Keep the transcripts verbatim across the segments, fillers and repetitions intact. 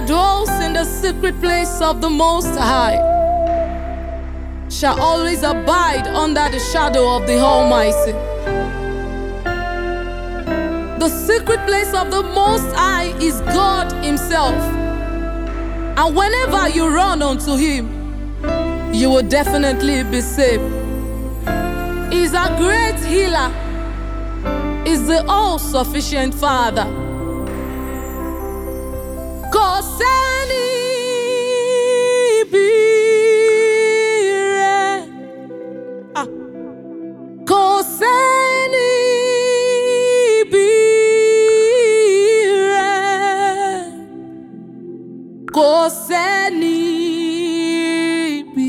that dwells in the secret place of the Most High shall always abide under the shadow of the Almighty. The secret place of the Most High is God Himself. And whenever you run unto Him, you will definitely be saved. He's a great healer. He's the all-sufficient Father. Kò sẹ́ni bí rẹ̀. Ah. Kò sẹ́ni bí rẹ̀. Kò sẹ́ni bí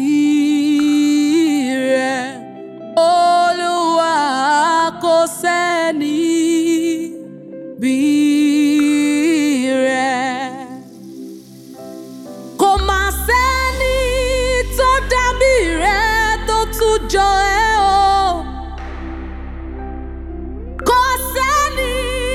rẹ̀. Olúwa kò sẹ́ni bí rẹ̀. Kò mà sẹ́ni tó dàbí rẹ̀ tó tún jọ ẹ́ o. Kò sẹ́ni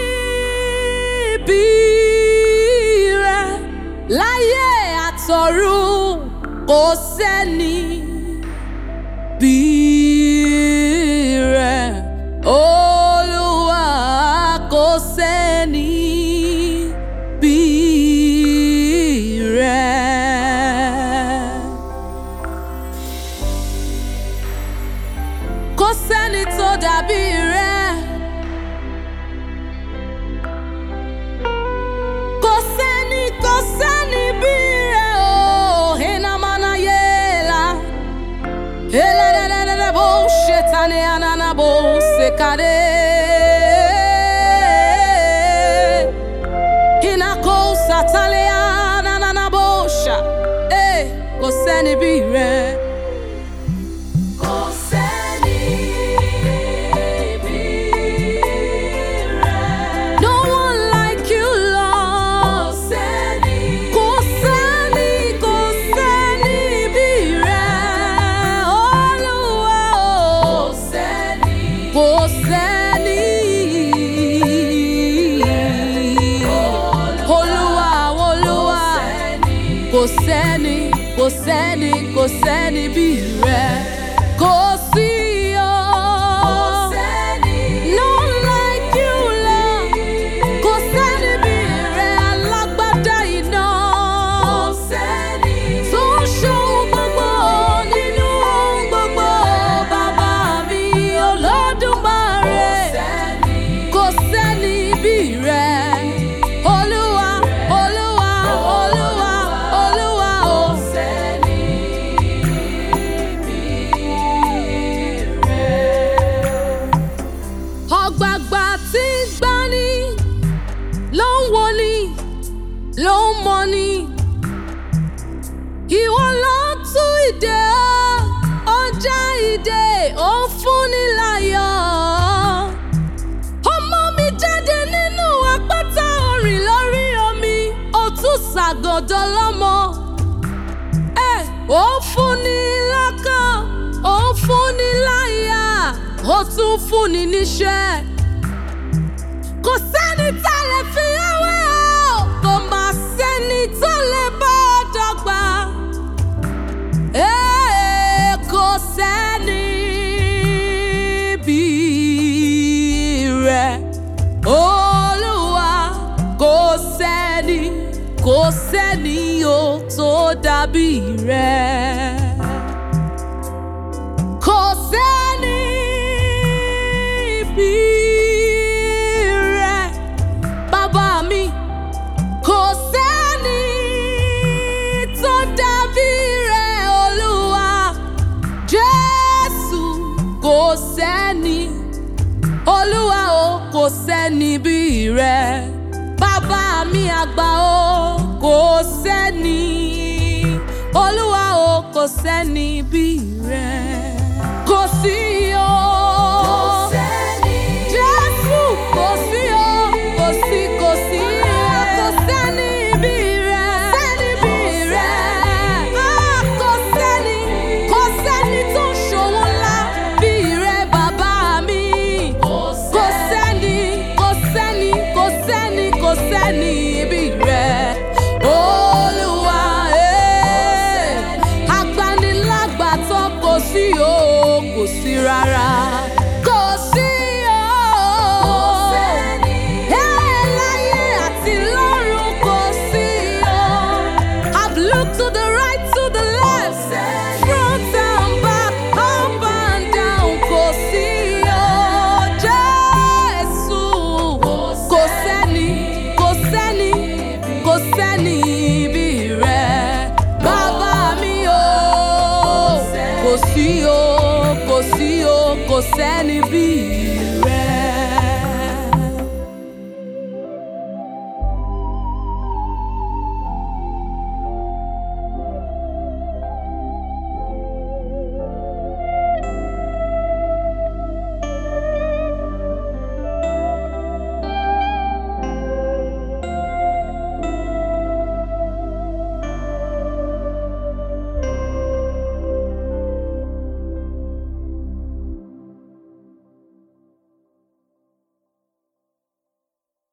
bí rẹ̀ láyé àtọ̀run. Kò sẹ́ni bí rẹ̀. Olúwa kò sẹ́ni bí rẹ̀. Kò sẹ́ni tó dàbí rẹ̀. Kò sẹ́ni, kò sẹ́ni bí rẹ̀ o. Henamana yela. Elelelele bo shetane anana bo sekade. Hinako satale anana bo sha. Eh, kò sẹ́ni bí rẹ̀. Kò sẹ́ni bí rẹ̀. No one like you, Lord. Kò sẹ́ni. Kò sẹ́ni, kò sẹ́ni bí rẹ̀. Olúwa o. Kò sẹ́ni. Kò sẹ́ni. Olúwa, Olúwa. Kò sẹ́ni, kò sẹ́ni, kò sẹ́ni bí rẹ̀. Kò sí o. None like you, Lord. Kò sẹ́ni bí rẹ̀. Alágbádá iná. Tó ń ṣohun gbogbo nínú ohun gbogbo. Bàbá mi Olódùmarè. Kò sẹ́ni bí rẹ̀. Olúwa, Olúwa, Olúwa, Olúwa o. Ọ̀gbàgbà tí ń gbani ló ń woni, ló ń mọni. Ìwọ ló tú ìdè o, ó já ìdè, ó ń fúnni láyọ̀. Ọmọ mi jáde nínú àpáta orin lórí omi, ó tún ṣàgọ̀dọ̀ lọ́mọ. Eh, ó fúnni lọ́kàn, ó fúnni láyà, ó tún fúnni níṣẹ́. Kò sẹ́ni tá lè fi wé o, kò mà sẹ́ni tó lè bá ọ dọ́gba. Eh, kò sẹ́ni bí rẹ̀. Olúwa kò sẹ́ni, kò sẹ́ni o tó dàbí rẹ̀. Kò sẹ́ni bí rẹ̀. Bàbá mi, kò sẹ́ni tó dàbí rẹ̀. Olúwa Jésù, kò sẹ́ni. Olúwa o, kò sẹ́ni bí rẹ̀. Bàbá mi àgbà o, kò sẹ́ni. Olúwa o, kò sẹ́ni bí rẹ̀. Kò sí o. Jésù, kò sí o. Kò sí, kò sí o. Kò sẹ́ni bí rẹ̀. Sẹ́ni bí rẹ̀. Ah, kò sẹ́ni. Kò sẹ́ni tó ń ṣòwò ńlá bí rẹ̀. Bàbá mi. Kò sẹ́ni, kò sẹ́ni, kò sẹ́ni, kò sẹ́ni bí rẹ̀. Oh. sí o, kò sí rárá. Kò sí o. Kò sẹ́ni. Ẹ láyé àti lọ́run kò sí o. I've looked to the right, to the left, front and back, up and down. Kò sí o. Jésù. Kò sẹ́ni, kò sẹ́ni, kò sẹ́ni bí rẹ̀. Bàbá mi o. Kò sí o, kò sí o, kò sẹ́ni bí rẹ̀.